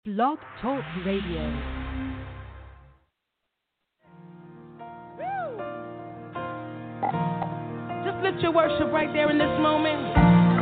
Blog Talk Radio. Just lift your worship right there in this moment.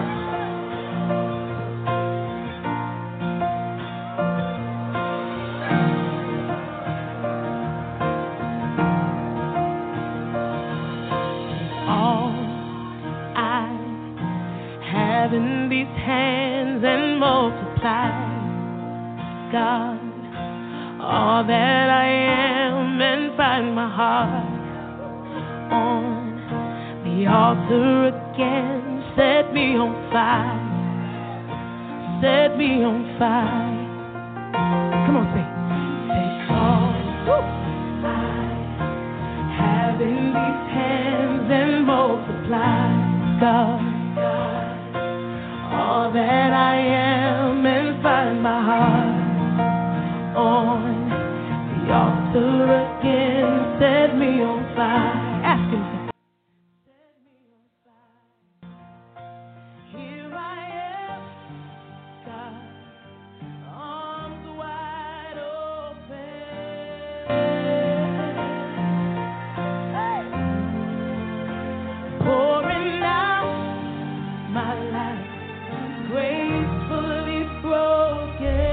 All I have in these hands and multiply, God, all that I am, and find my heart on the altar again. Set me on fire, set me on fire. Come on, sing. Take all I have in these hands and multiply, God, all that I am, and find my heart on the altar again. Set me on fire. Ask him. Set me on fire. Here I am, God, arms wide open. Hey. Pouring out my life, gracefully broken.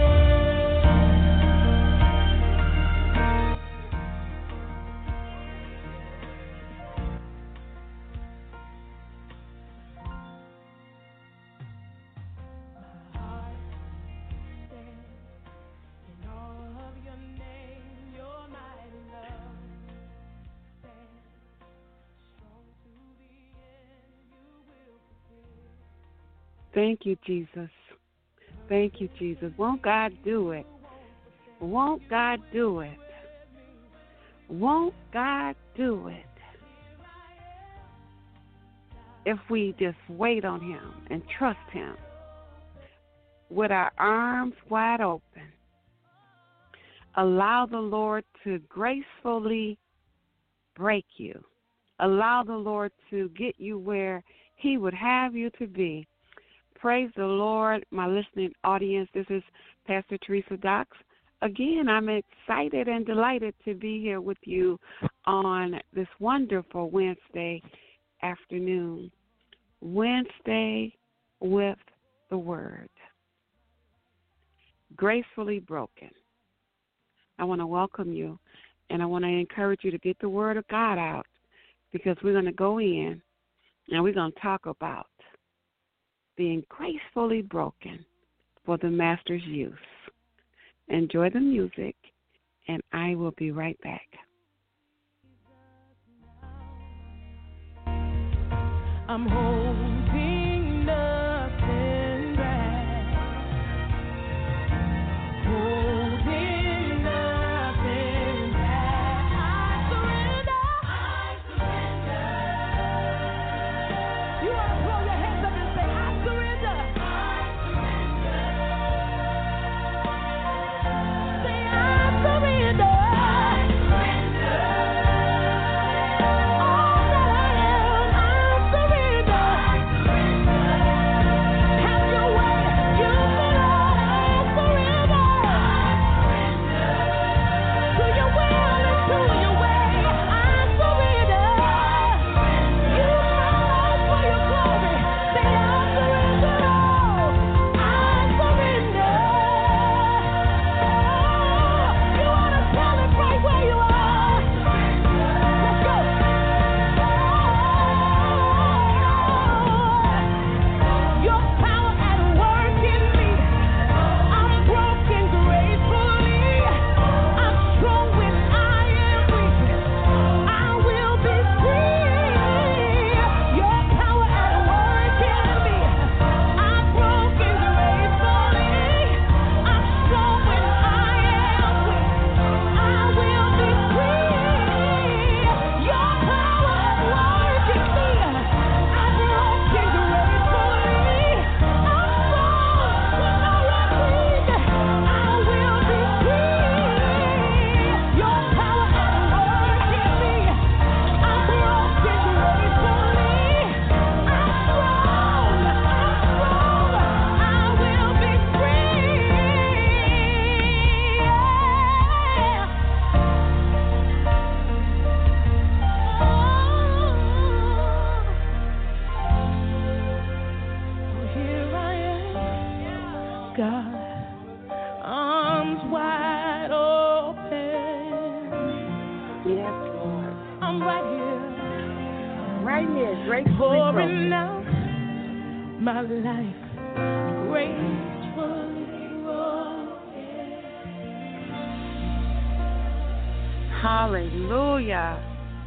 Thank you, Jesus. Thank you, Jesus. Won't God do it? Won't God do it? Won't God do it? If we just wait on him and trust him with our arms wide open, allow the Lord to gracefully break you. Allow the Lord to get you where he would have you to be. Praise the Lord, my listening audience. This is Pastor Teresa Docks. Again, I'm excited and delighted to be here with you on this wonderful Wednesday afternoon. Wednesday with the Word. Gracefully broken. I want to welcome you, and I want to encourage you to get the Word of God out, because we're going to go in and we're going to talk about being gracefully broken for the Master's use. Enjoy the music, and I will be right back. I'm holding nothing back, holding nothing back. I surrender. You want to throw your hands up and say, I surrender. Say, I surrender. All that I am, I surrender. pouring out my life gracefully broken. Hallelujah.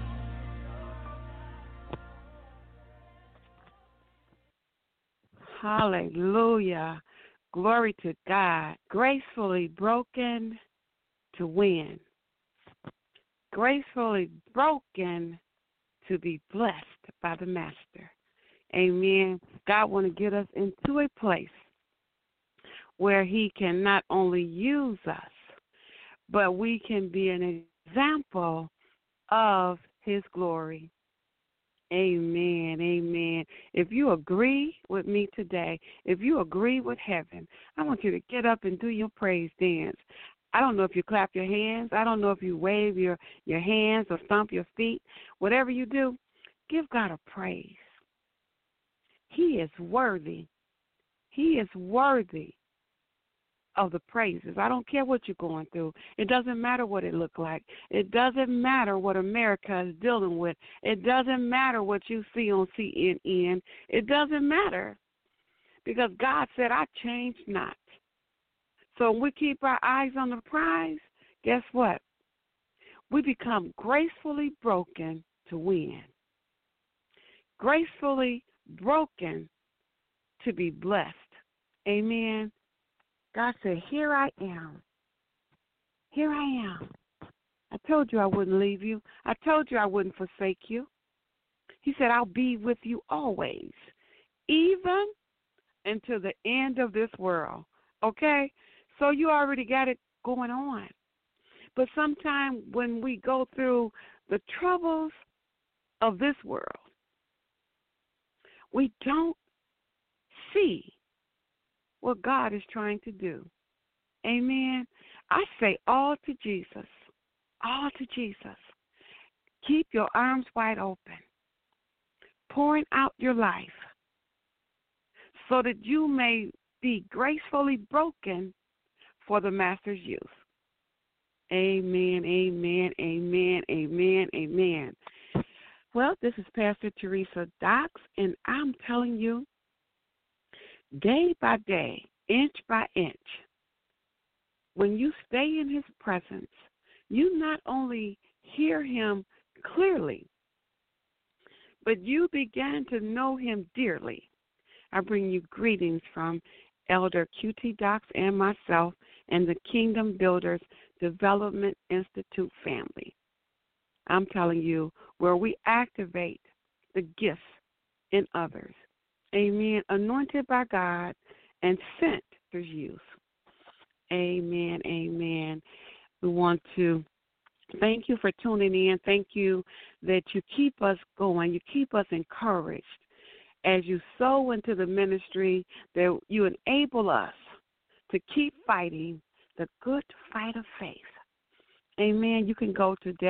Hallelujah. Glory to God. Gracefully broken to win. Gracefully broken to be blessed by the Master. Amen. God want to get us into a place where he can not only use us, but we can be an example of his glory. Amen, amen. If you agree with me today, if you agree with heaven, I want you to get up and do your praise dance. I don't know if you clap your hands. I don't know if you wave your hands or stomp your feet. Whatever you do, give God a praise. He is worthy. He is worthy of the praises. I don't care what you're going through. It doesn't matter what it looked like. It doesn't matter what America is dealing with. It doesn't matter what you see on CNN. It doesn't matter because God said, I change not. So when we keep our eyes on the prize, guess what? We become gracefully broken to win. Gracefully broken to be blessed. Amen. God said, here I am. Here I am. I told you I wouldn't leave you. I told you I wouldn't forsake you. He said, I'll be with you always, even until the end of this world. Okay? So you already got it going on. But sometimes when we go through the troubles of this world, we don't see what God is trying to do. Amen. I say all to Jesus. All to Jesus. Keep your arms wide open, pouring out your life so that you may be gracefully broken for the Master's use. Amen, amen, amen, amen, amen. Well, this is Pastor Teresa Docks, and I'm telling you, day by day, inch by inch, when you stay in his presence, you not only hear him clearly, but you begin to know him dearly. I bring you greetings from Elder QT Docks and myself and the Kingdom Builders Development Institute family. I'm telling you, where we activate the gifts in others. Amen. Anointed by God and sent for use. Amen. Amen. We want to thank you for tuning in. Thank you that you keep us going. You keep us encouraged as you sow into the ministry, that you enable us to keep fighting the good fight of faith. Amen. You can go to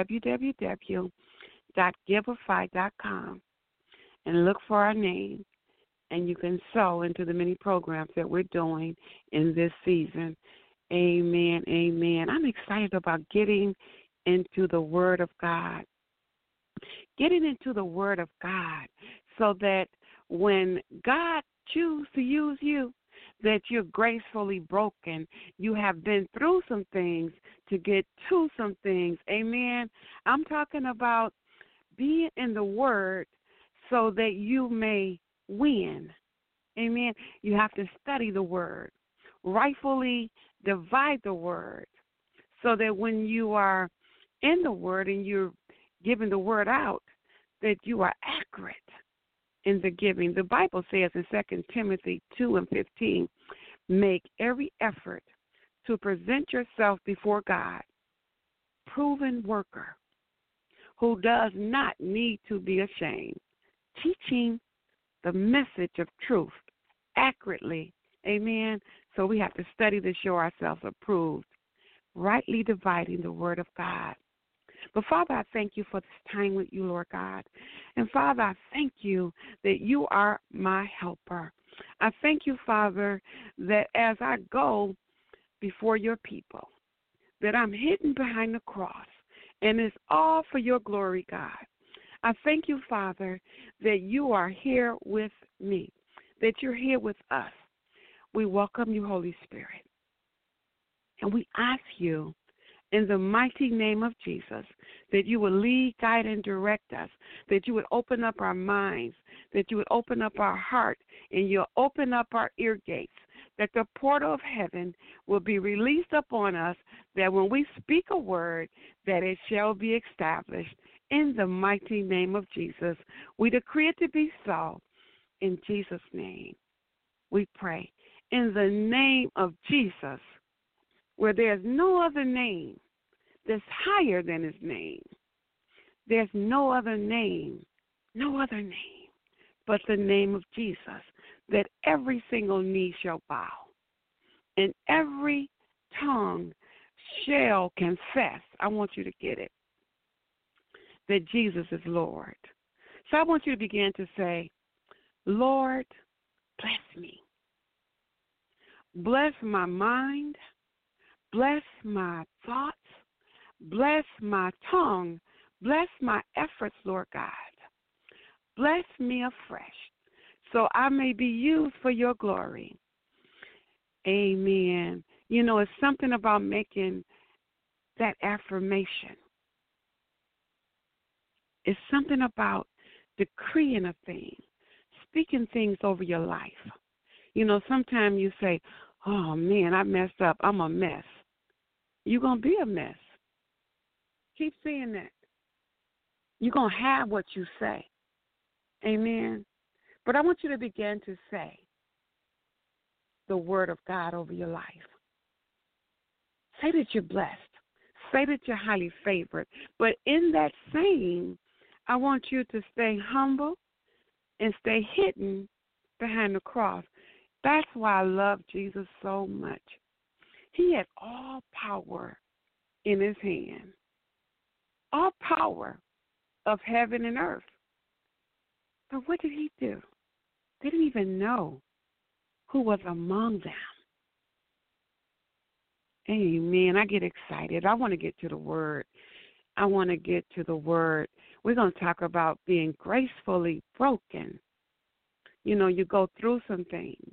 www.giveafy.com and look for our name, and you can sow into the many programs that we're doing in this season. Amen, amen. I'm excited about getting into the Word of God. Getting into the Word of God so that when God chooses to use you, that you're gracefully broken. You have been through some things to get to some things. Amen. I'm talking about being in the Word so that you may win. Amen. You have to study the Word, rightfully divide the Word, so that when you are in the Word and you're giving the Word out, that you are accurate in the giving. The Bible says in 2 Timothy 2:15, make every effort to present yourself before God, proven worker, who does not need to be ashamed, teaching the message of truth accurately. Amen. So we have to study to show ourselves approved, rightly dividing the word of God. But, Father, I thank you for this time with you, Lord God. And, Father, I thank you that you are my helper. I thank you, Father, that as I go before your people, that I'm hidden behind the cross, and it's all for your glory, God. I thank you, Father, that you are here with me, that you're here with us. We welcome you, Holy Spirit. And we ask you in the mighty name of Jesus that you would lead, guide, and direct us, that you would open up our minds, that you would open up our heart, and you'll open up our ear gates, that the portal of heaven will be released upon us, that when we speak a word, that it shall be established. In the mighty name of Jesus, we decree it to be so. In Jesus' name, we pray. In the name of Jesus, where there's no other name that's higher than his name. There's no other name but the name of Jesus, that every single knee shall bow and every tongue shall confess. I want you to get it, that Jesus is Lord. So I want you to begin to say, Lord, bless me. Bless my mind. Bless my thoughts. Bless my tongue. Bless my efforts, Lord God. Bless me afresh so I may be used for your glory. Amen. You know, it's something about making that affirmation. It's something about decreeing a thing, speaking things over your life. You know, sometimes you say, oh, man, I messed up. I'm a mess. You're going to be a mess. Keep saying that. You're going to have what you say. Amen. But I want you to begin to say the word of God over your life. Say that you're blessed. Say that you're highly favored. But in that saying, I want you to stay humble and stay hidden behind the cross. That's why I love Jesus so much. He had all power in his hand. All power of heaven and earth. But what did he do? They didn't even know who was among them. Amen. I get excited. I want to get to the word. We're going to talk about being gracefully broken. You know, you go through some things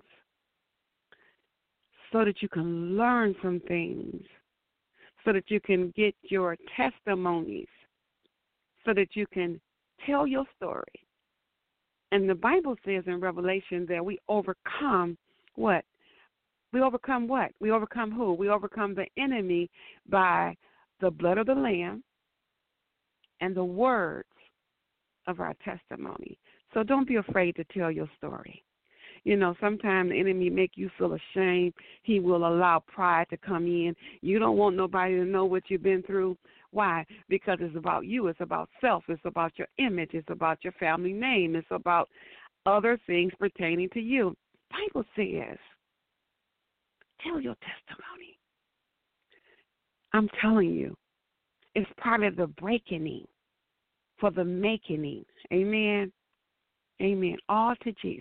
so that you can learn some things, so that you can get your testimonies, so that you can tell your story. And the Bible says in Revelation that we overcome what? We overcome what? We overcome who? We overcome the enemy by the blood of the Lamb and the words of our testimony. So don't be afraid to tell your story. You know, sometimes the enemy make you feel ashamed. He will allow pride to come in. You don't want nobody to know what you've been through. Why? Because it's about you. It's about self. It's about your image. It's about your family name. It's about other things pertaining to you. The Bible says, tell your testimony. I'm telling you, it's part of the breaking for the making. Amen. Amen. All to Jesus.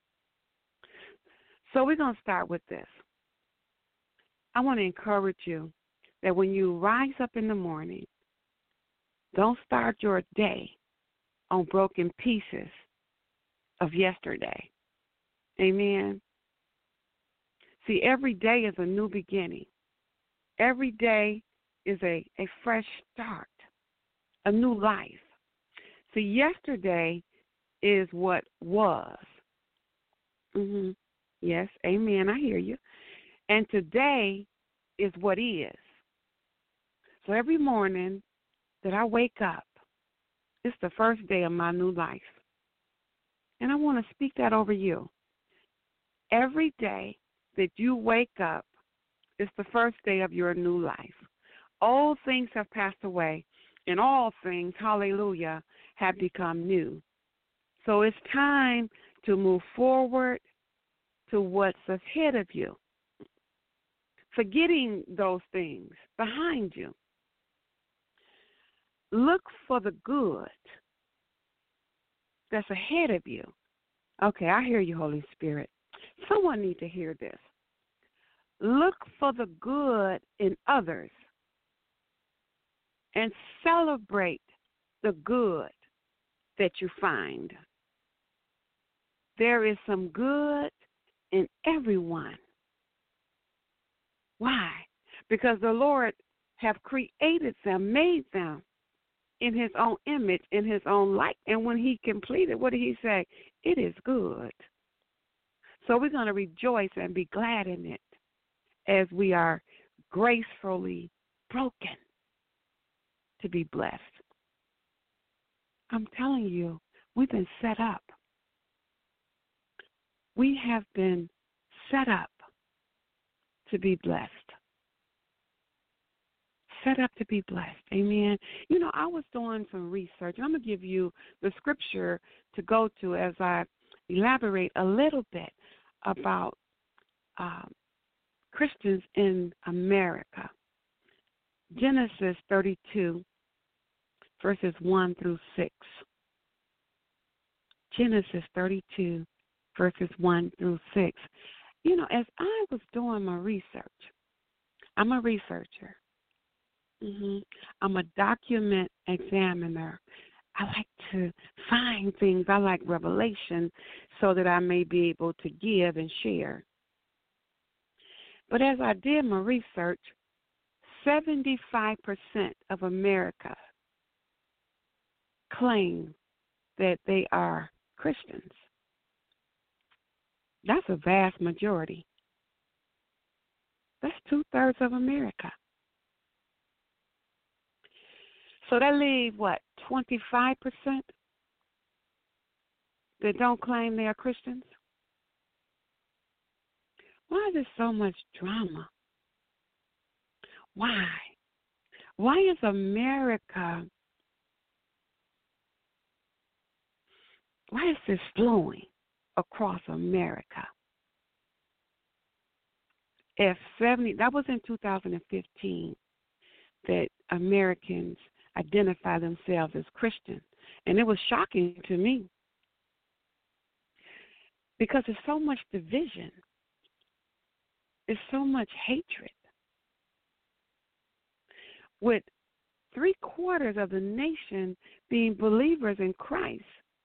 So we're going to start with this. I want to encourage you that when you rise up in the morning, don't start your day on broken pieces of yesterday. Amen. See, every day is a new beginning. Every day is a fresh start, a new life. See, yesterday is what was. Yes, amen, I hear you. And today is what is. So every morning that I wake up, it's the first day of my new life. And I want to speak that over you. Every day that you wake up, it's the first day of your new life. Old things have passed away, and all things, hallelujah, have become new. So it's time to move forward to what's ahead of you, forgetting those things behind you. Look for the good that's ahead of you. Okay, I hear you, Holy Spirit. Someone needs to hear this. Look for the good in others and celebrate the good that you find. There is some good in everyone. Why? Because the Lord have created them, made them in his own image, in his own light. And when he completed, what did he say? It is good. So we're going to rejoice and be glad in it as we are gracefully broken to be blessed. I'm telling you, we've been set up. We have been set up to be blessed. Set up to be blessed. Amen. You know, I was doing some research, and I'm going to give you the scripture to go to as I elaborate a little bit about Christians in America. Genesis 32, verses 1 through 6. Genesis 32, verses 1 through 6. You know, as I was doing my research, I'm a researcher. I'm a document examiner. I like to find things. I like revelation so that I may be able to give and share. But as I did my research, 75% of America claim that they are Christians. That's a vast majority. That's 2/3 of America. So that leaves, what, 25% that don't claim they are Christians? Why is there so much drama? Why? Why is America, why is this flowing across America? That was in 2015 that Americans identify themselves as Christian. And it was shocking to me because there's so much division. There's so much hatred. With 3/4 of the nation being believers in Christ,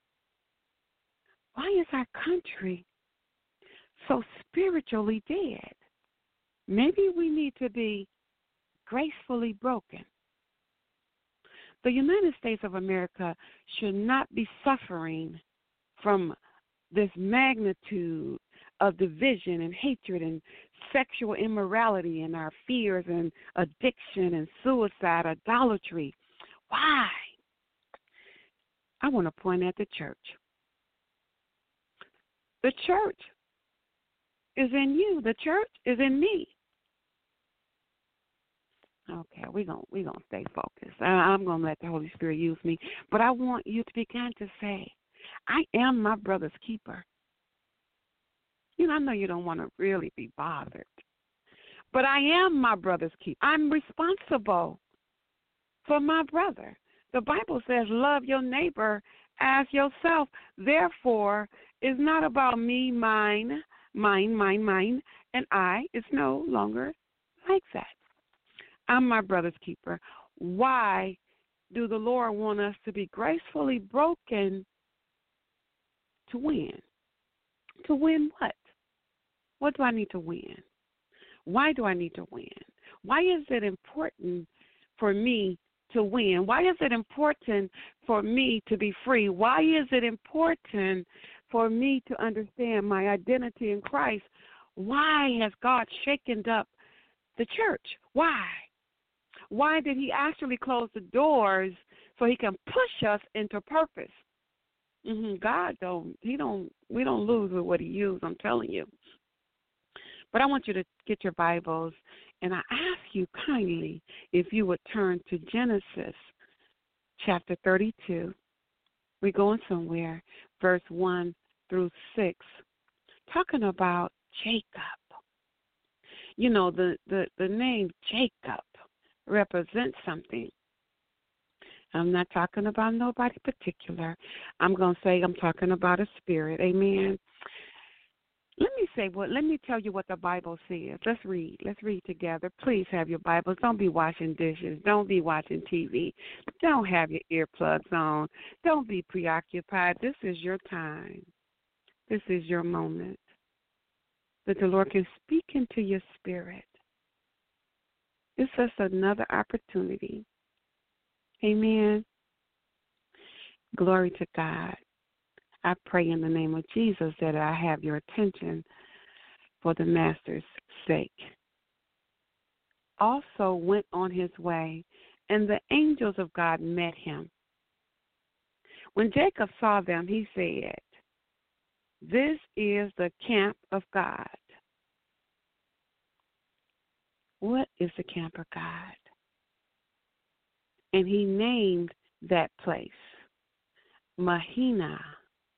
why is our country so spiritually dead? Maybe we need to be gracefully broken. The United States of America should not be suffering from this magnitude of division and hatred and sexual immorality and our fears and addiction and suicide, idolatry. Why? I want to point at the church. The church is in you. The church is in me. Okay, we're gonna stay focused. I'm gonna let the Holy Spirit use me, but I want you to begin to say, "I am my brother's keeper." You know, I know you don't want to really be bothered, but I am my brother's keeper. I'm responsible for my brother. The Bible says, "Love your neighbor as yourself." Therefore, it's not about me, mine, and I. It's no longer like that. I'm my brother's keeper. Why do the Lord want us to be gracefully broken? To win. To win what? What do I need to win? Why do I need to win? Why is it important for me to win? Why is it important for me to be free? Why is it important for me to understand my identity in Christ? Why has God shaken up the church? Why? Why did he actually close the doors so he can push us into purpose? God we don't lose with what he used, I'm telling you. But I want you to get your Bibles, and I ask you kindly if you would turn to Genesis chapter 32. We're going somewhere, verse 1 through 6, talking about Jacob. You know, the name Jacob represents something. I'm not talking about nobody particular. I'm going to say I'm talking about a spirit. Amen. Let me tell you what the Bible says. Let's read. Let's read together. Please have your Bibles. Don't be washing dishes. Don't be watching TV. Don't have your earplugs on. Don't be preoccupied. This is your time. This is your moment that the Lord can speak into your spirit. It's just another opportunity. Amen. Glory to God. I pray in the name of Jesus that I have your attention for the Master's sake. Also went on his way, and the angels of God met him. When Jacob saw them, he said, "This is the camp of God." What is the camp of God? And he named that place Mahina.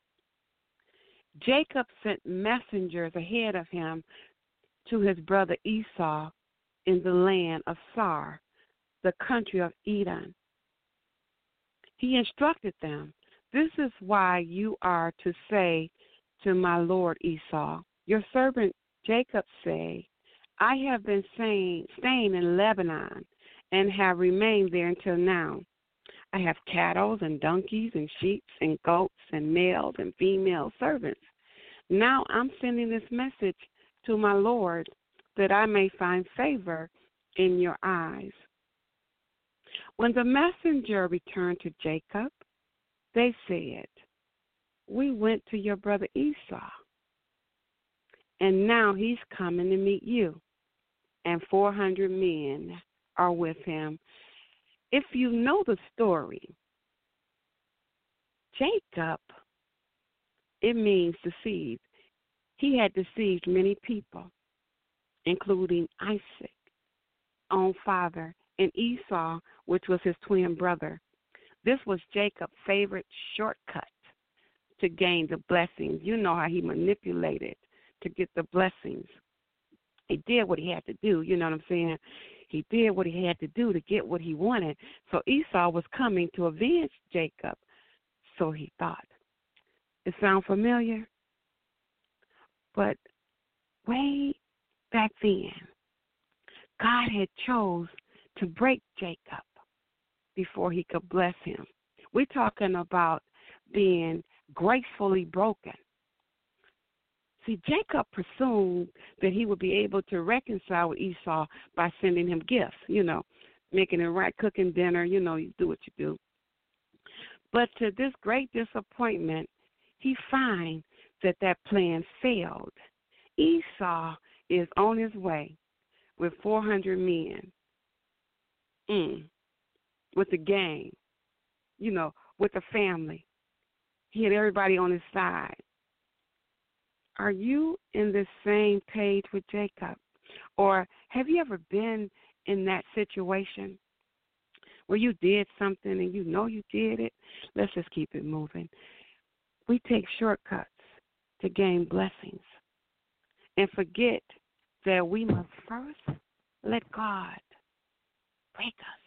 Jacob sent messengers ahead of him to his brother Esau in the land of Sar, the country of Edom. He instructed them, "This is why you are to say to my lord Esau, your servant Jacob say, I have been staying in Lebanon and have remained there until now. I have cattle and donkeys and sheep and goats and males and female servants. Now I'm sending this message to my Lord that I may find favor in your eyes." When the messenger returned to Jacob, they said, "We went to your brother Esau, and now he's coming to meet you, and 400 men are with him." If you know the story, Jacob, it means deceived. He had deceived many people, including Isaac, own father, and Esau, which was his twin brother. This was Jacob's favorite shortcut to gain the blessings. You know how he manipulated to get the blessings. He did what he had to do, you know what I'm saying? He did what he had to do to get what he wanted. So Esau was coming to avenge Jacob, so he thought. It sound familiar? But way back then, God had chose to break Jacob before he could bless him. We're talking about being gracefully broken. See, Jacob presumed that he would be able to reconcile with Esau by sending him gifts, making it right, cooking dinner, you do what you do. But to this great disappointment, he finds that plan failed. Esau is on his way with 400 men, with the gang, with the family. He had everybody on his side. Are you in the same page with Jacob? Or have you ever been in that situation where you did something and you know you did it? Let's just keep it moving. We take shortcuts to gain blessings and forget that we must first let God break us.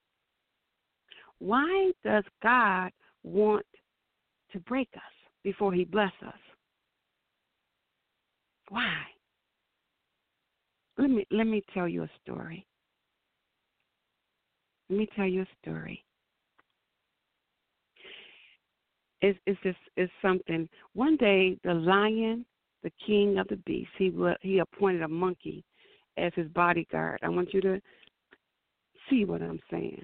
Why does God want to break us before he blesses us? Why? Let me tell you a story. Let me tell you a story. It's something. One day, the lion, the king of the beasts, he appointed a monkey as his bodyguard. I want you to see what I'm saying.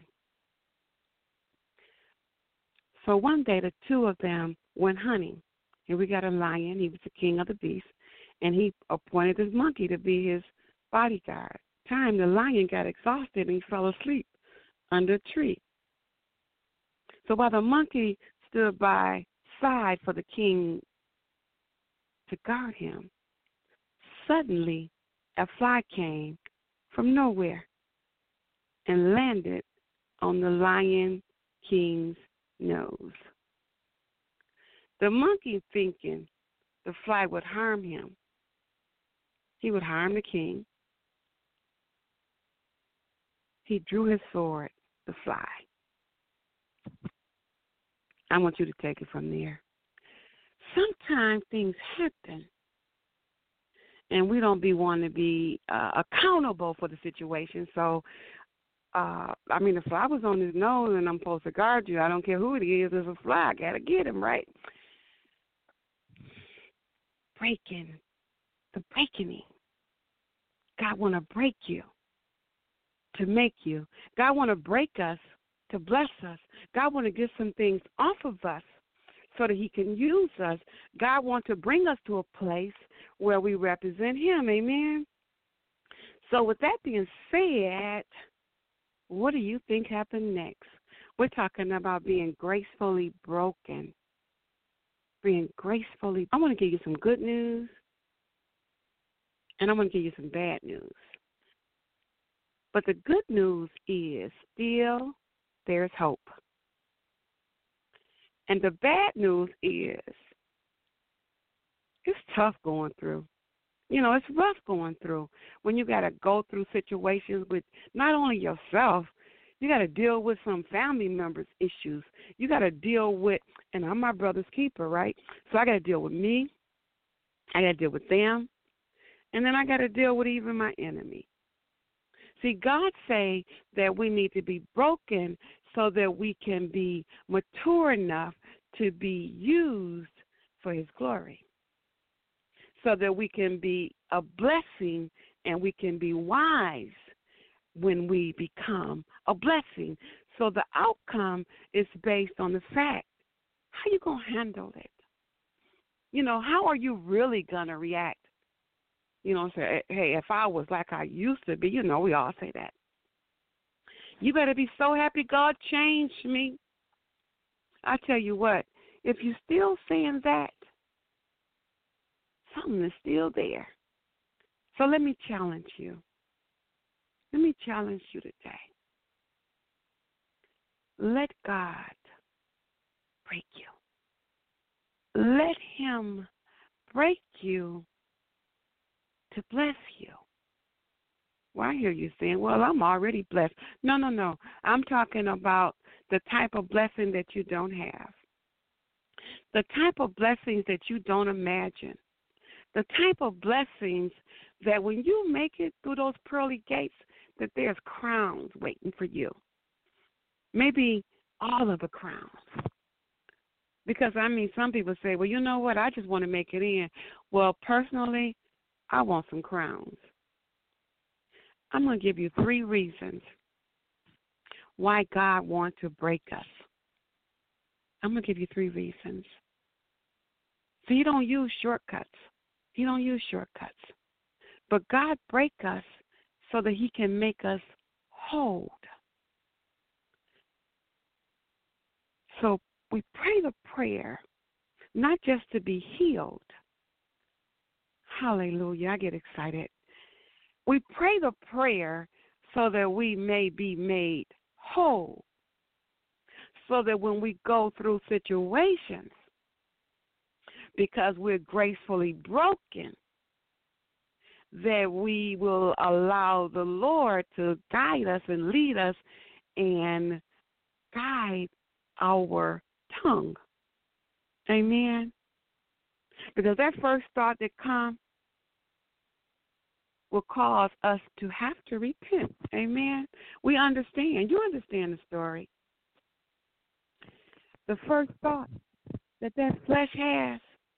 So one day, the two of them went hunting. Here we got a lion. He was the king of the beasts. And he appointed this monkey to be his bodyguard. The lion got exhausted and he fell asleep under a tree. So while the monkey stood by side for the king to guard him, suddenly a fly came from nowhere and landed on the lion king's nose. The monkey, thinking the fly would harm him, he would harm the king, he drew his sword, the fly. I want you to take it from there. Sometimes things happen and we don't be wanting to be accountable for the situation. So, if I was on his nose and I'm supposed to guard you, I don't care who it is. There's a fly. I got to get him, right? The breaking. God want to break you to make you. God want to break us to bless us. God want to get some things off of us so that he can use us. God wants to bring us to a place where we represent him. Amen? So with that being said, what do you think happened next? We're talking about being gracefully broken. I want to give you some good news, and I want to give you some bad news. But the good news is still there's hope. And the bad news is it's tough going through. It's rough going through when you got to go through situations with not only yourself, you got to deal with some family members' issues. You got to deal with, and I'm my brother's keeper, right? So I got to deal with me. I got to deal with them. And then I got to deal with even my enemy. See, God say that we need to be broken so that we can be mature enough to be used for his glory. So that we can be a blessing and we can be wise when we become a blessing. So the outcome is based on the fact, how you going to handle it? How are you really going to react? Say, hey, if I was like I used to be, we all say that. You better be so happy God changed me. I tell you what, if you're still saying that, something is still there. So let me challenge you. Let me challenge you today. Let God break you. Let him break you to bless you. Well, I hear you saying, well, I'm already blessed. No. I'm talking about the type of blessing that you don't have. The type of blessings that you don't imagine. The type of blessings that when you make it through those pearly gates, that there's crowns waiting for you. Maybe all of the crowns. Because, some people say, well, you know what, I just want to make it in. Well, personally, I want some crowns. I'm going to give you 3 reasons why God wants to break us. I'm going to give you 3 reasons. So you don't use shortcuts. He don't use shortcuts. But God break us so that he can make us whole. So we pray the prayer, not just to be healed. Hallelujah. I get excited. We pray the prayer so that we may be made whole. So that when we go through situations, because we're gracefully broken, that we will allow the Lord to guide us and lead us and guide our tongue. Amen? Because that first thought that comes will cause us to have to repent. Amen? We understand. You understand the story. The first thought that flesh has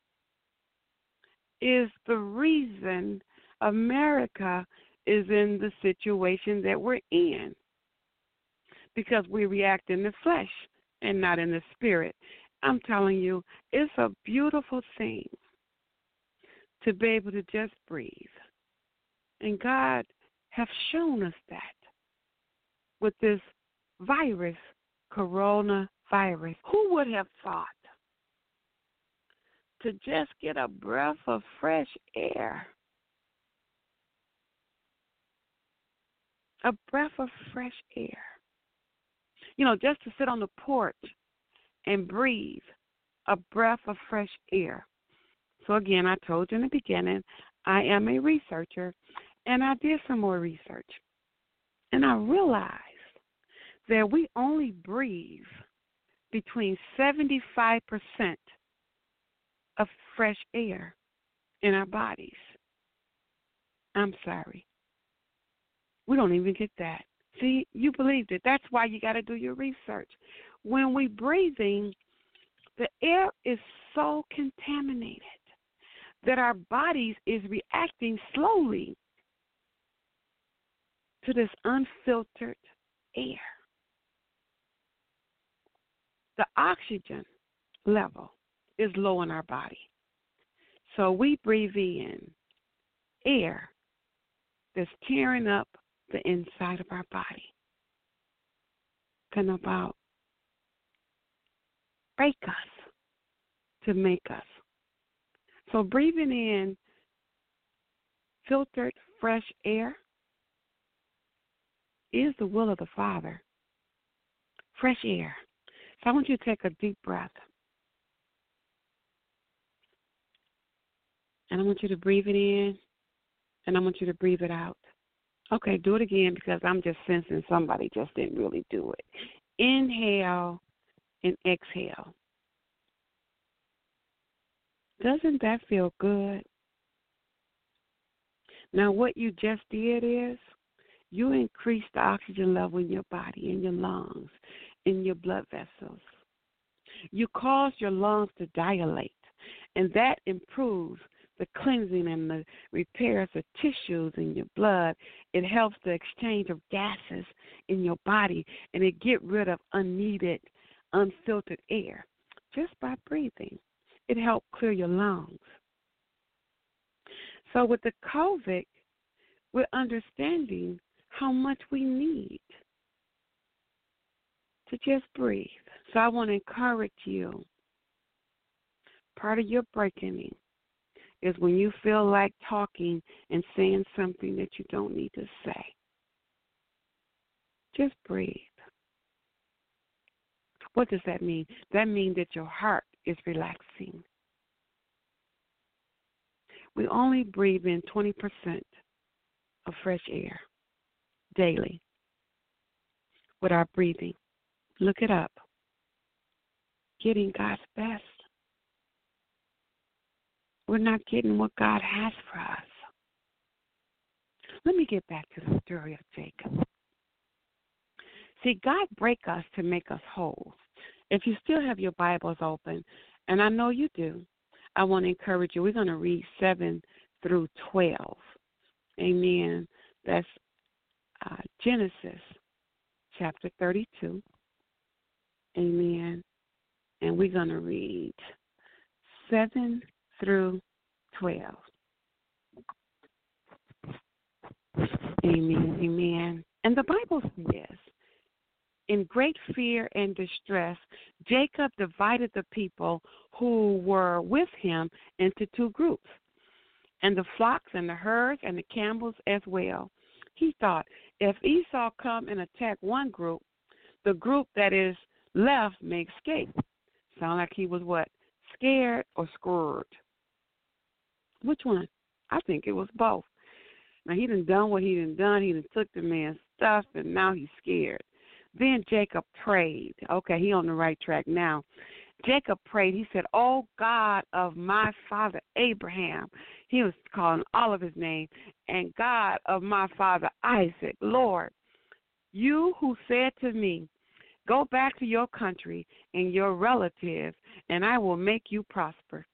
is the reason America is in the situation that we're in. Because we react in the flesh and not in the spirit. I'm telling you, it's a beautiful thing to be able to just breathe. And God have shown us that with this virus, coronavirus. Who would have thought to just get a breath of fresh air? A breath of fresh air. Just to sit on the porch and breathe a breath of fresh air. So again, I told you in the beginning, I am a researcher, and I did some more research. And I realized that we only breathe between 75% of fresh air in our bodies. I'm sorry. We don't even get that. See, you believed it. That's why you got to do your research. When we breathing, the air is so contaminated that our bodies is reacting slowly to this unfiltered air. The oxygen level is low in our body. So we breathe in air that's tearing up the inside of our body. Can about break us to make us. So breathing in filtered, fresh air is the will of the Father. Fresh air. So I want you to take a deep breath. And I want you to breathe it in, and I want you to breathe it out. Okay, do it again because I'm just sensing somebody just didn't really do it. Inhale and exhale. Doesn't that feel good? Now, what you just did is you increased the oxygen level in your body, in your lungs, in your blood vessels. You caused your lungs to dilate, and that improves the cleansing and the repairs of tissues in your blood. It helps the exchange of gases in your body, and it get rid of unneeded, unfiltered air just by breathing. It helps clear your lungs. So with the COVID, we're understanding how much we need to just breathe. So I want to encourage you. Part of your breaking is when you feel like talking and saying something that you don't need to say. Just breathe. What does that mean? That means that your heart is relaxing. We only breathe in 20% of fresh air daily with our breathing. Look it up. Getting God's best. We're not getting what God has for us. Let me get back to the story of Jacob. See, God break us to make us whole. If you still have your Bibles open, and I know you do, I want to encourage you. We're going to read 7 through 12. Amen. That's Genesis chapter 32. Amen. And we're going to read 7 through 12. Amen. Amen. And the Bible says, in great fear and distress, Jacob divided the people who were with him into 2 groups, and the flocks and the herds and the camels as well. He thought, if Esau come and attack one group, the group that is left may escape. Sound like he was what? Scared or scared? Which one? I think it was both. Now, he done what he done. He done took the man's stuff, and now he's scared. Then Jacob prayed. Okay, he on the right track now. Jacob prayed. He said, "Oh God of my father Abraham," he was calling all of his name, "and God of my father Isaac, Lord, you who said to me, go back to your country and your relatives, and I will make you prosper.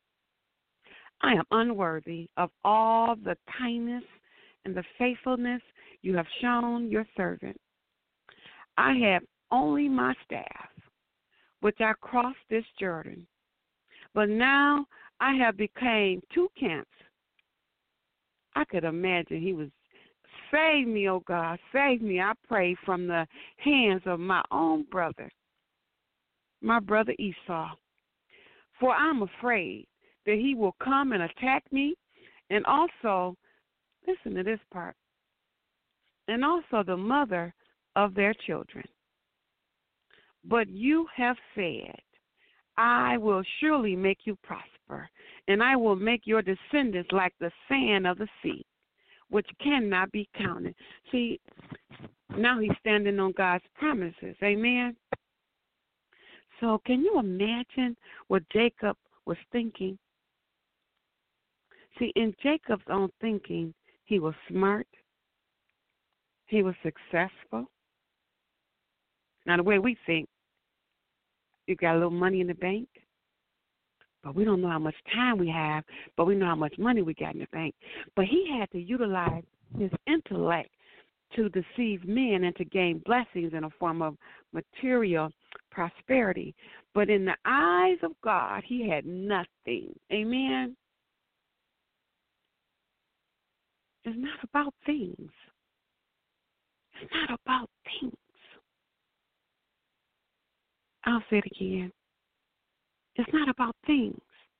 I am unworthy of all the kindness and the faithfulness you have shown your servant. I have only my staff, which I crossed this Jordan. But now I have become 2 camps." I could imagine he was, "Save me, O God, save me, I pray, from the hands of my own brother, my brother Esau. For I'm afraid that he will come and attack me, and also," listen to this part, "and also the mother of their children. But you have said, I will surely make you prosper, and I will make your descendants like the sand of the sea, which cannot be counted." See, now he's standing on God's promises. Amen. So can you imagine what Jacob was thinking? See, in Jacob's own thinking, He was smart. He was successful. Now, the way we think, you got a little money in the bank, but we don't know how much time we have, but we know how much money we got in the bank. But he had to utilize his intellect to deceive men and to gain blessings in a form of material prosperity. But in the eyes of God, he had nothing. Amen? It's not about things. It's not about things. I'll say it again. It's not about things.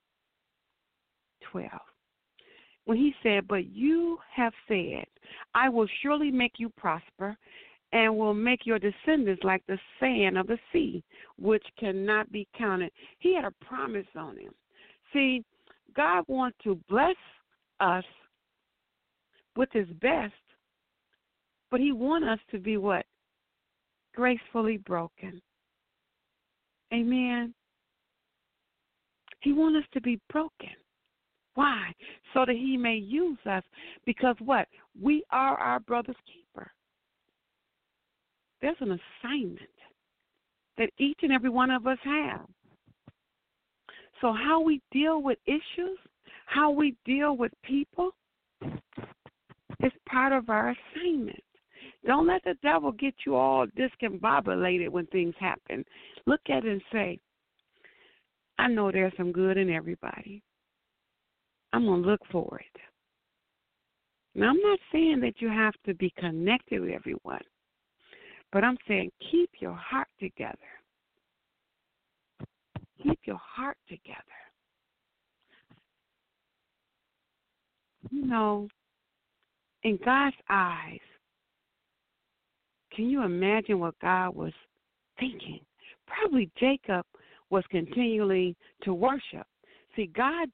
12. When he said, but you have said, I will surely make you prosper and will make your descendants like the sand of the sea, which cannot be counted. He had a promise on him. See, God wants to bless us with his best, but he wants us to be what? Gracefully broken. Amen. He wants us to be broken. Why? So that he may use us. Because what? We are our brother's keeper. There's an assignment that each and every one of us have. So how we deal with issues, how we deal with people, is part of our assignment. Don't let the devil get you all discombobulated when things happen. Look at it and say, I know there's some good in everybody. I'm going to look for it. Now, I'm not saying that you have to be connected with everyone, but I'm saying keep your heart together. Keep your heart together. You know, in God's eyes, can you imagine what God was thinking? Probably Jacob was continually to worship. See, God,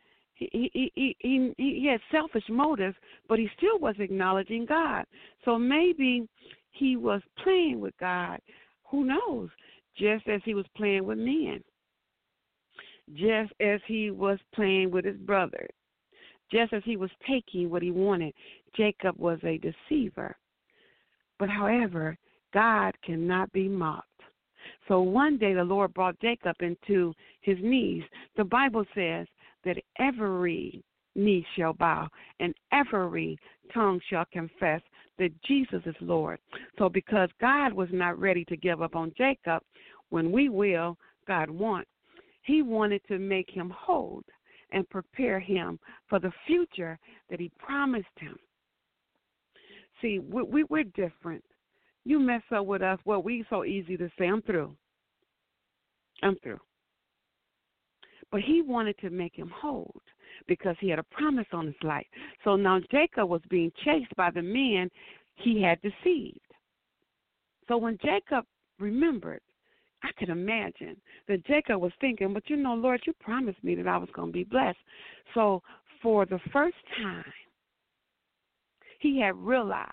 he had selfish motives, but he still was acknowledging God. So maybe he was playing with God. Who knows? Just as he was playing with men. Just as he was playing with his brother. Just as he was taking what he wanted. Jacob was a deceiver. But however, God cannot be mocked. So one day the Lord brought Jacob into his knees. The Bible says that every knee shall bow and every tongue shall confess that Jesus is Lord. So because God was not ready to give up on Jacob, when we will, God wants. He wanted to make him whole and prepare him for the future that he promised him. See, we're different. You mess up with us, well, we so easy to say, I'm through. I'm through. But he wanted to make him whole because he had a promise on his life. So now Jacob was being chased by the men he had deceived. So when Jacob remembered, I could imagine that Jacob was thinking, but you know, Lord, you promised me that I was going to be blessed. So for the first time, he had realized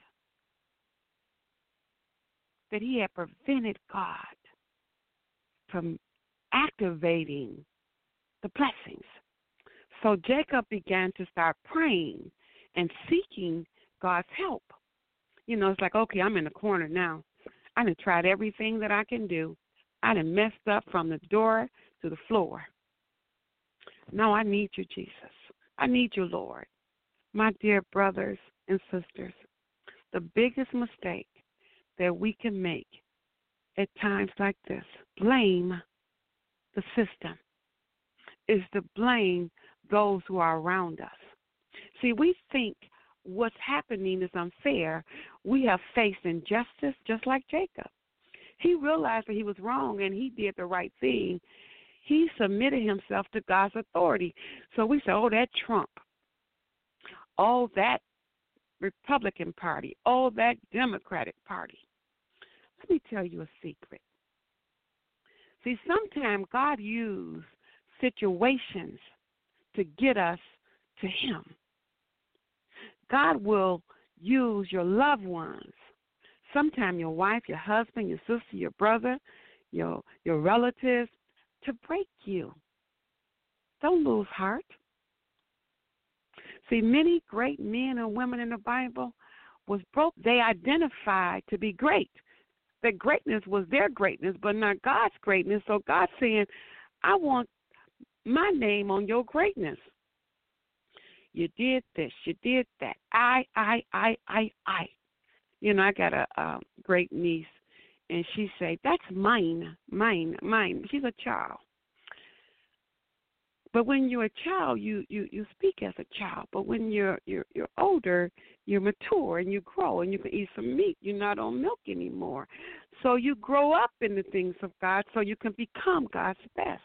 that he had prevented God from activating the blessings. So Jacob began to start praying and seeking God's help. You know, it's like, okay, I'm in the corner now. I done tried everything that I can do. I done messed up from the door to the floor. No, I need you, Jesus. I need you, Lord. My dear brothers and sisters, the biggest mistake that we can make at times like this, blame the system, is to blame those who are around us. See, we think what's happening is unfair. We have faced injustice just like Jacob. He realized that he was wrong and he did the right thing. He submitted himself to God's authority. So we say, oh, that Trump, oh, that Republican Party, oh, that Democratic Party. Let me tell you a secret. See, sometimes God uses situations to get us to him. God will use your loved ones, sometimes your wife, your husband, your sister, your brother, your relatives, to break you. Don't lose heart. See, many great men and women in the Bible was broke. They identified to be great. That greatness was their greatness, but not God's greatness. So God's saying, I want my name on your greatness. You did this. You did that. I. You know, I got a great niece, and she say, that's mine. She's a child. But when you're a child, you speak as a child. But when you're older, you're mature and you grow and you can eat some meat. You're not on milk anymore. So you grow up in the things of God so you can become God's best.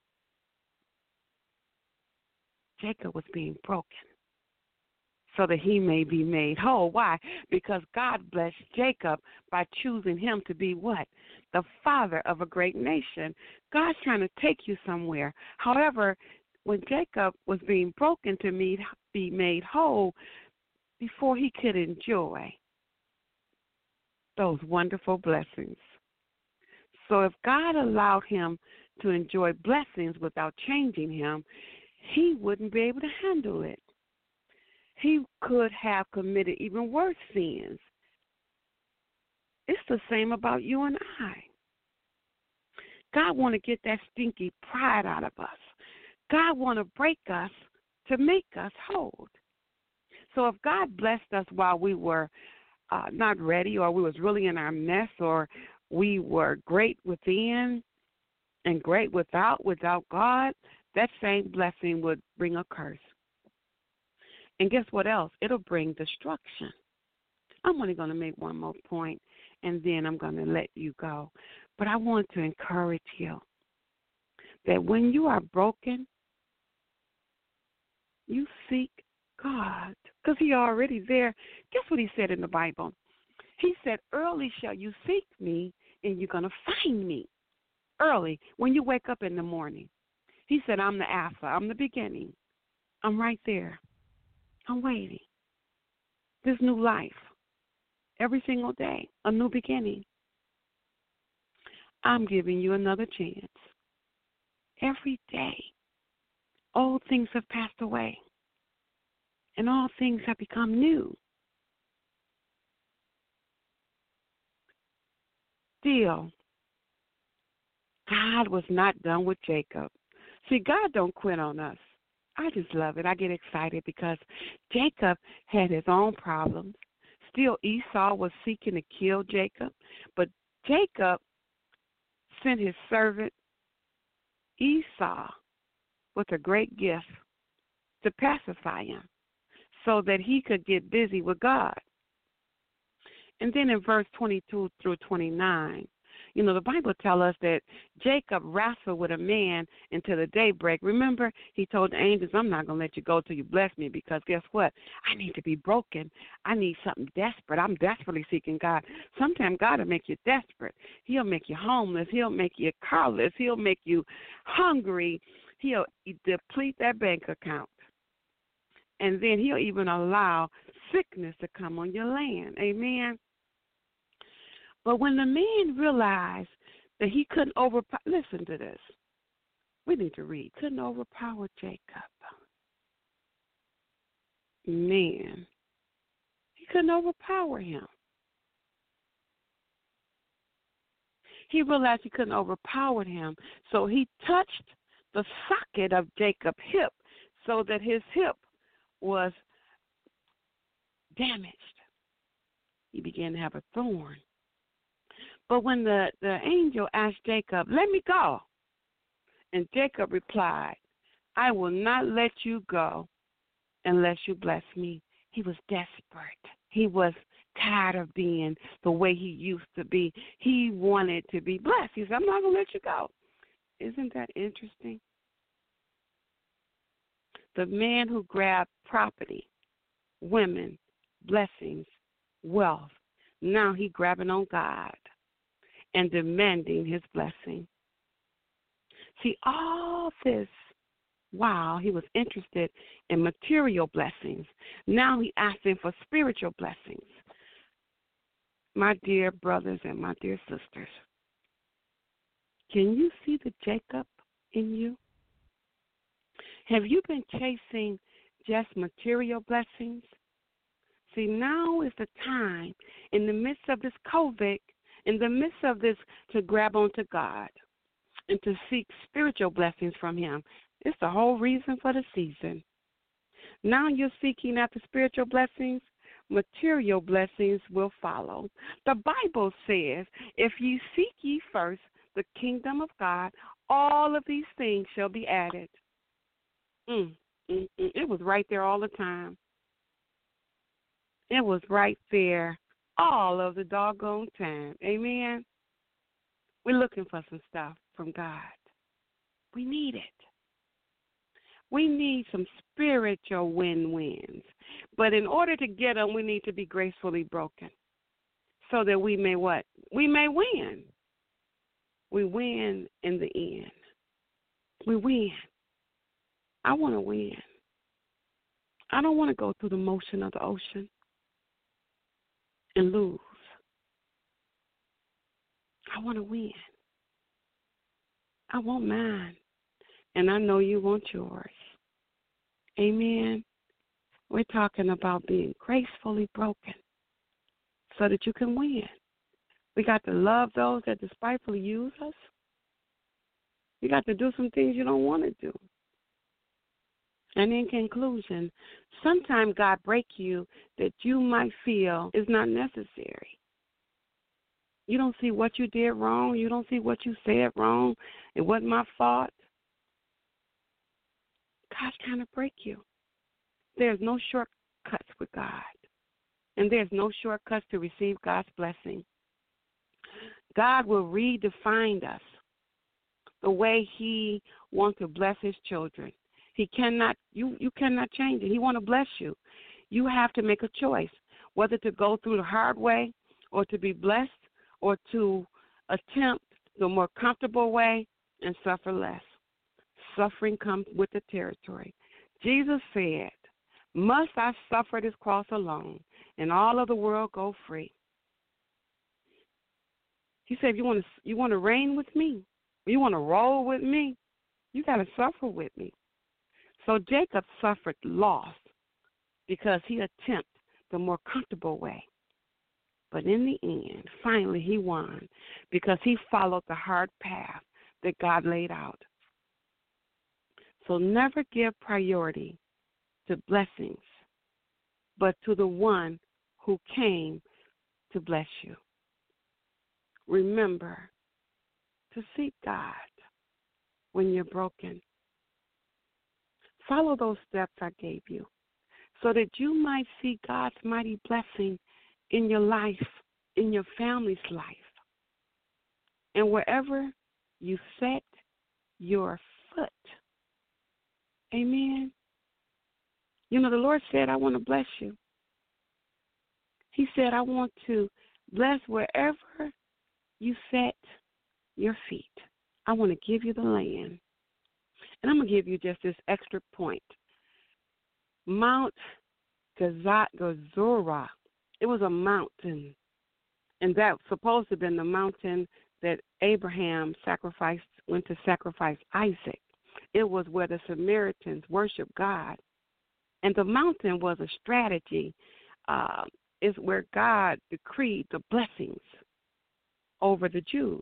Jacob was being broken so that he may be made whole. Why? Because God blessed Jacob by choosing him to be what? The father of a great nation. God's trying to take you somewhere. However, when Jacob was being broken to be made whole, before he could enjoy those wonderful blessings. So if God allowed him to enjoy blessings without changing him, he wouldn't be able to handle it. He could have committed even worse sins. It's the same about you and I. God want to get that stinky pride out of us. God want to break us to make us whole. So if God blessed us while we were not ready, or we was really in our mess, or we were great within and great without God, that same blessing would bring a curse. And guess what else? It'll bring destruction. I'm only going to make one more point, and then I'm going to let you go. But I want to encourage you that when you are broken, you seek God, because He already there. Guess what He said in the Bible? He said, early shall you seek me, and you're going to find me. Early, when you wake up in the morning. He said, I'm the Alpha, I'm the beginning. I'm right there. I'm waiting. This new life, every single day, a new beginning. I'm giving you another chance. Every day, old things have passed away, and all things have become new. Still, God was not done with Jacob. See, God don't quit on us. I just love it. I get excited because Jacob had his own problems. Still, Esau was seeking to kill Jacob, but Jacob sent his servant Esau with a great gift to pacify him so that he could get busy with God. And then in verse 22 through 29, you know, the Bible tells us that Jacob wrestled with a man until the daybreak. Remember, he told the angels, I'm not going to let you go till you bless me, because guess what? I need to be broken. I need something desperate. I'm desperately seeking God. Sometimes God will make you desperate. He'll make you homeless. He'll make you carless. He'll make you hungry. He'll deplete that bank account. And then he'll even allow sickness to come on your land. Amen. But when the man realized that he couldn't listen to this. We need to read. Couldn't overpower Jacob. Man, he couldn't overpower him. He realized he couldn't overpower him, so he touched the socket of Jacob's hip so that his hip was damaged. He began to have a thorn. But when the angel asked Jacob, let me go, and Jacob replied, I will not let you go unless you bless me. He was desperate. He was tired of being the way he used to be. He wanted to be blessed. He said, I'm not going to let you go. Isn't that interesting? The man who grabbed property, women, blessings, wealth, now he grabbing on God and demanding his blessing. See, all this while he was interested in material blessings, now he asking for spiritual blessings. My dear brothers and my dear sisters, can you see the Jacob in you? Have you been chasing just material blessings. See, now is the time, in the midst of this COVID, in the midst of this, to grab onto God and to seek spiritual blessings from Him. It's the whole reason for the season. Now you're seeking after spiritual blessings, material blessings will follow. The Bible says, if ye seek ye first the kingdom of God, all of these things shall be added. It was right there all the time. It was right there all of the doggone time. Amen? We're looking for some stuff from God. We need it. We need some spiritual win-wins. But in order to get them, we need to be gracefully broken so that we may what? We may win. We win in the end. We win. I want to win. I don't want to go through the motion of the ocean and lose. I want to win. I want mine, and I know you want yours. Amen. We're talking about being gracefully broken so that you can win. We got to love those that despitefully use us. You got to do some things you don't want to do. And in conclusion, sometimes God break you that you might feel is not necessary. You don't see what you did wrong. You don't see what you said wrong. It wasn't my fault. God's trying to break you. There's no shortcuts with God. And there's no shortcuts to receive God's blessing. God will redefine us the way He wants to bless His children. He cannot, you cannot change it. He wants to bless you. You have to make a choice, whether to go through the hard way or to be blessed or to attempt the more comfortable way and suffer less. Suffering comes with the territory. Jesus said, must I suffer this cross alone and all of the world go free? He said, you want to reign with me? You want to roll with me? You got to suffer with me. So Jacob suffered loss because he attempted the more comfortable way. But in the end, finally he won because he followed the hard path that God laid out. So never give priority to blessings, but to the one who came to bless you. Remember to seek God when you're broken. Follow those steps I gave you so that you might see God's mighty blessing in your life, in your family's life, and wherever you set your foot. Amen. You know, the Lord said, I want to bless you. He said, I want to bless wherever you set your feet. I want to give you the land. And I'm going to give you just this extra point. Mount Gazorah. It was a mountain. And that's supposed to have been the mountain that Abraham went to sacrifice Isaac. It was where the Samaritans worshiped God. And the mountain was a strategy. Is where God decreed the blessings over the Jews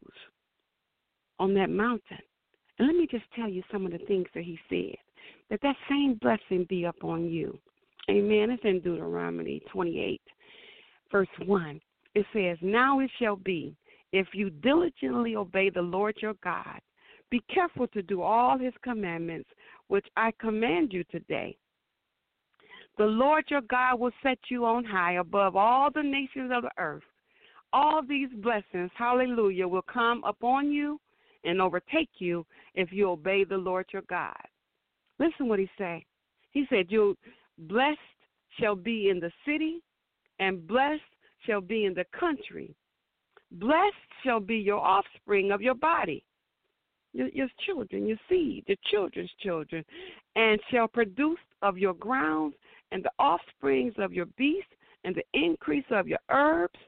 on that mountain. And let me just tell you some of the things that he said, that same blessing be upon you. Amen. It's in Deuteronomy 28, verse 1. It says, now it shall be, if you diligently obey the Lord your God, be careful to do all his commandments, which I command you today. The Lord your God will set you on high above all the nations of the earth. All these blessings, hallelujah, will come upon you and overtake you if you obey the Lord your God. Listen what he said. He said, you blessed shall be in the city, and blessed shall be in the country. Blessed shall be your offspring of your body, your children, your seed, your children's children, and shall produce of your grounds and the offsprings of your beasts and the increase of your herbs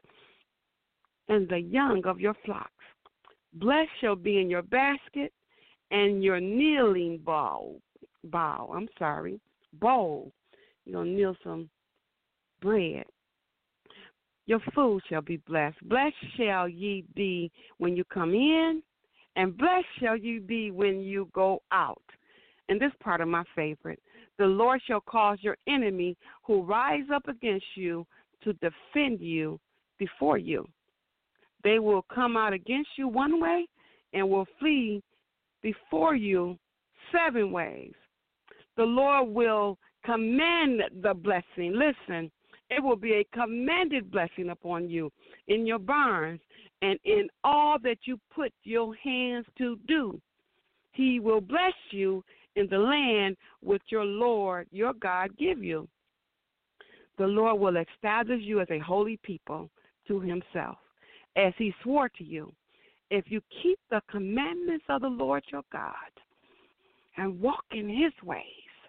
and the young of your flocks. Blessed shall be in your basket and your kneading bowl, You're going to kneel some bread. Your food shall be blessed. Blessed shall ye be when you come in, and blessed shall you be when you go out. And this part of my favorite. The Lord shall cause your enemy who rise up against you to defend you before you. They will come out against you one way and will flee before you 7 ways. The Lord will command the blessing. Listen, it will be a commanded blessing upon you in your barns and in all that you put your hands to do. He will bless you in the land which your Lord, your God, give you. The Lord will establish you as a holy people to himself, as he swore to you, if you keep the commandments of the Lord your God and walk in his ways.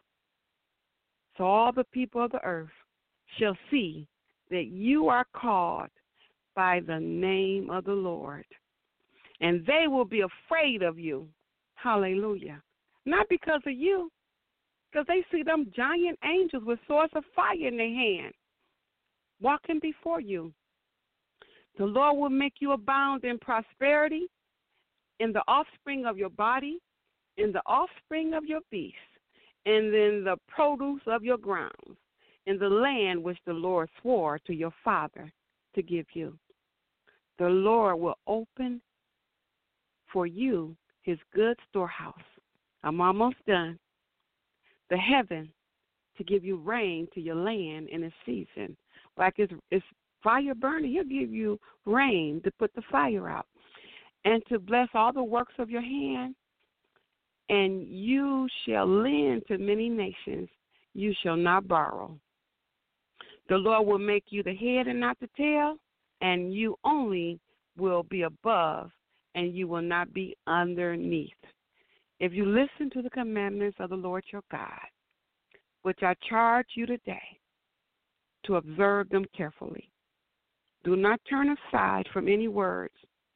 So all the people of the earth shall see that you are called by the name of the Lord, and they will be afraid of you. Hallelujah. Not because of you, because they see them giant angels with swords of fire in their hand walking before you. The Lord will make you abound in prosperity, in the offspring of your body, in the offspring of your beasts, and in the produce of your grounds, in the land which the Lord swore to your father to give you. The Lord will open for you his good storehouse. I'm almost done. The heaven to give you rain to your land in a season. Like it's fire burning, he'll give you rain to put the fire out. And to bless all the works of your hand. And you shall lend to many nations. You shall not borrow. The Lord will make you the head and not the tail. And you only will be above, and you will not be underneath. If you listen to the commandments of the Lord your God, which I charge you today, to observe them carefully. Do not turn aside from any words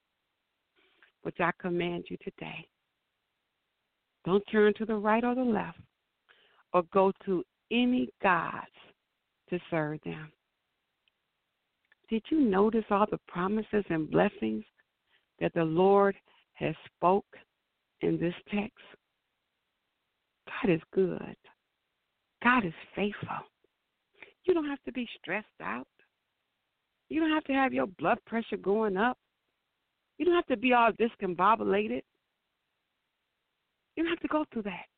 which I command you today. Don't turn to the right or the left, or go to any gods to serve them. Did you notice all the promises and blessings that the Lord has spoke in this text? God is good. God is faithful. You don't have to be stressed out. You don't have to have your blood pressure going up. You don't have to be all discombobulated. You don't have to go through that.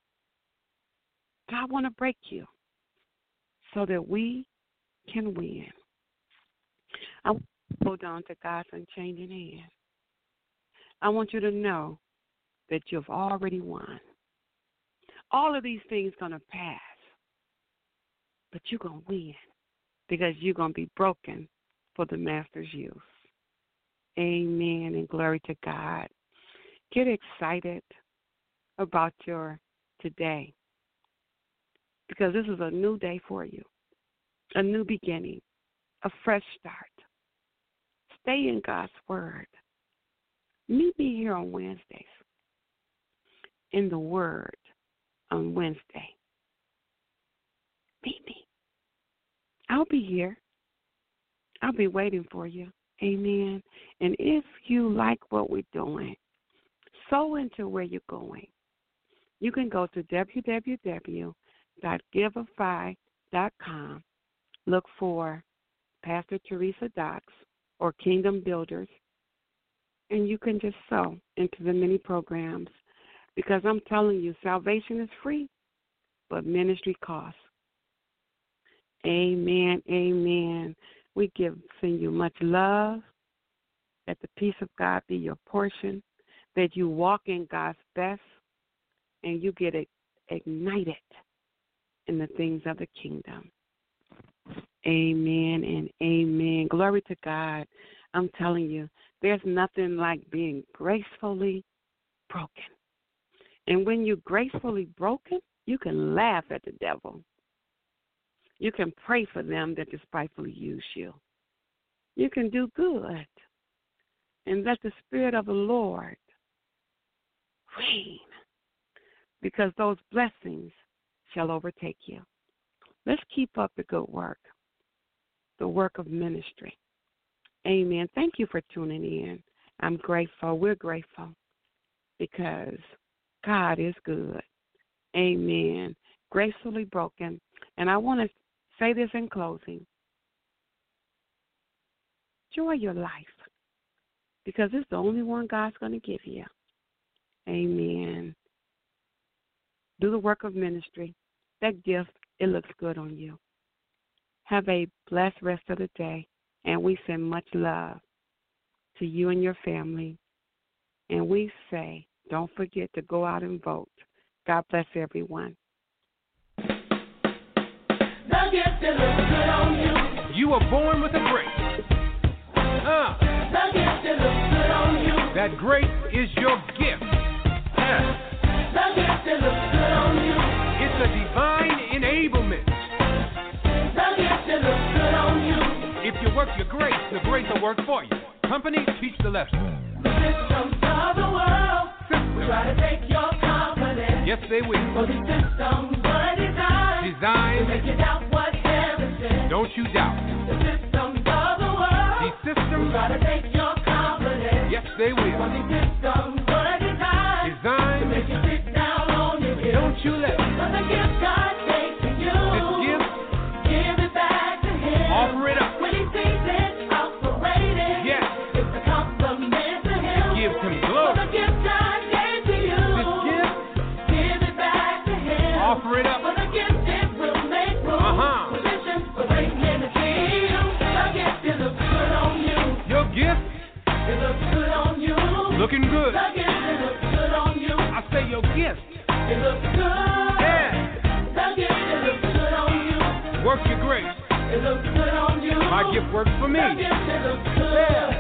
God want to break you so that we can win. I want to go down to God's unchanging hand. I want you to know that you've already won. All of these things going to pass, but you're going to win because you're going to be broken for the Master's use. Amen and glory to God. Get excited about your today because this is a new day for you, a new beginning, a fresh start. Stay in God's Word. Meet me here on Wednesdays in the Word on Wednesday. Meet me. I'll be here. I'll be waiting for you. Amen. And if you like what we're doing, sow into where you're going. You can go to www.giveify.com. Look for Pastor Teresa Docks or Kingdom Builders, and you can just sow into the many programs because I'm telling you, salvation is free, but ministry costs. Amen, amen. We send you much love, that the peace of God be your portion, that you walk in God's best, and you get ignited in the things of the kingdom. Amen and amen. Glory to God. I'm telling you, there's nothing like being gracefully broken. And when you're gracefully broken, you can laugh at the devil. You can pray for them that despitefully use you. You can do good and let the Spirit of the Lord reign, because those blessings shall overtake you. Let's keep up the good work, the work of ministry. Amen. Thank you for tuning in. I'm grateful. We're grateful because God is good. Amen. Gracefully broken. And I want to say this in closing. Enjoy your life because it's the only one God's going to give you. Amen. Do the work of ministry. That gift, it looks good on you. Have a blessed rest of the day, and we send much love to you and your family. And we say, don't forget to go out and vote. God bless everyone. The gift that looks good on you. You were born with a grace. The gift that looks good on you. That grace is your gift. The gift that looks good on you. It's a divine enablement. The gift that looks good on you. If you work your grace, the grace will work for you. Company, teach the lesson. The systems of the world will try to take your confidence. Yes, they will. For these systems were designed to make you doubt what heaven said. Don't you doubt. The systems of the world These systems will try to take your confidence. Yes, they will. For these systems were designed to make you sit down on your gift. Don't you let But the gift God gave to you, this gift, give it back to Him. offer it up. When He sees it operating, Yes. it's a compliment to Him. Give Him For glory. the gift God gave to you, This gift, give it back to Him. offer it up. For the gift it will make room. Positions for great men to see you. The gift it looks good on you. Your gift, It looks good on you. looking good. The gift it looks good on you. I say your gift. It looks good. Yeah. The gift it looks good on you. Work your grace. It looks good on you. My gift works for me. The gift it looks good. Yeah.